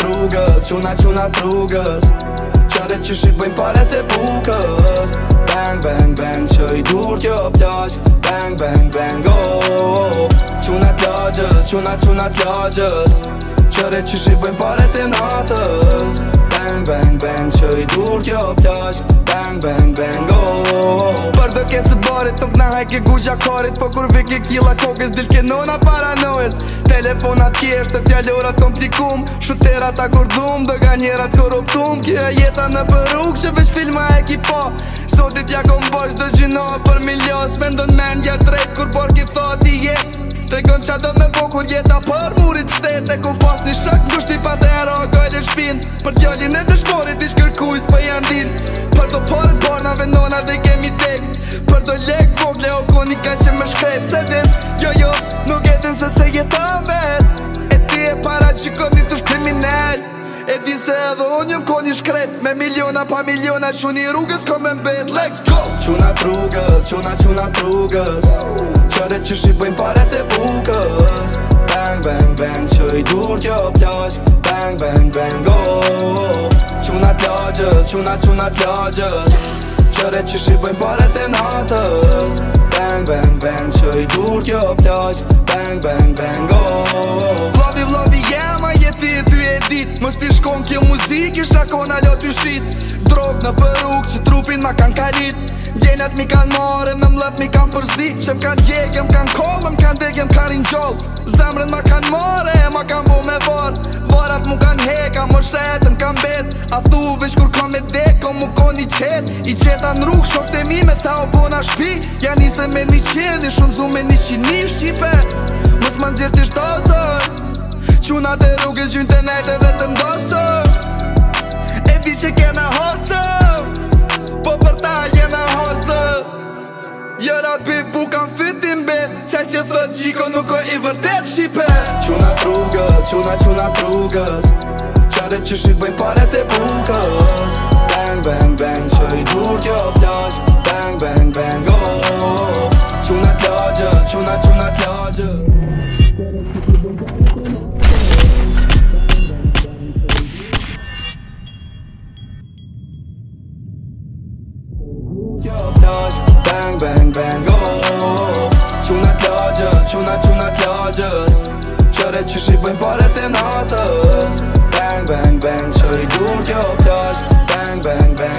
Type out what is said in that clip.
rrugës, quna rrugës Qare që shi bëjmë paret e bukës Bang, bang, bang, që i dur kjo plaq Bang, bang, bang, oh Quna t'lagjës Qare që shi bëjmë paret e natës Bang, bang, bang, që i dur kjo plaq Bang, bang, bang, oh Për do kesët barit, tuk na hajke gugja karit Po kur vike kila kokës, dil ke nona paranojës Telefonat kjeshtë, fjallorat komplikum Shuterat akordum, doganjerat korruptum Kjo jeta në përrug që veç filma e ki pa Sotit ja kom bash do gjino për milios Mendon men ja drejt kur por ki thot i jet Tregon qa do me bo kur jeta për murit stet E kom pas një shak ngushti pa të era gajle shpin Për djallin e dëshmorit ish kërkuj s'pë janë din Për do parët barnave nona dhe kemi tek Për do lek vogle o koni ka që më shkrep Se din, jo, nuk edin se se jeta vet E ti e para që koni të shkriminell E di se edhe unë jëm koni shkret Me miliona pa miliona Quni rrugës ko me mbet Let's go! Quna rrugës, quna rrugës Qare që shi bëjmë paret e bukës Bang, bang, bang, që i dur kjo plaq Bang, bang, bang, oh Quna t'lagjës Qare që shi bëjmë paret e natës Bang, bang, bang, që i dur kjo plaq Bang, bang, bang, oh Vlavi, jema jeti e ty e dit Mës t'i shkon kjo muzik, isha kona lo t'y shit Drog në përrug që trupin ma kan kalit Gjenat mi kan mare, me mlef mi kan përzit Që m'kan djeg, m'kan koll, m'kan deg, m'kan rinjoll Zemrën ma kan mare, ma kan bo me var Varat mu kan heka, më shetë m'kan bet A thu vesh kur kam e dek, kom mu kon i qet I qeta n'rrug, shok të mi me ta o bona shpi Ja nise me 100, i shumë zu me 100.000 shqipe Mës ma nxirë t'i shtosër Qunat e rrugës gjynë të nejt e vetëm dosër E di që kena hosër Po për ta jena hosër Jëra bi bukan fitin be Qaj që thët gjiko nuk o i vërtet shqipe Qunat rrugës Qare që shi bëjmë paret e bukës Bang, bang, bang, që i dur kjo plaq Bang, bang, bang, oh Qunat t'lagjës Bang, bang, bang, oh Quna t'lagjës Qare që shi bëjmë paret e natës Bang, bang, bang, që i dur kjo plaq Bang, bang, bang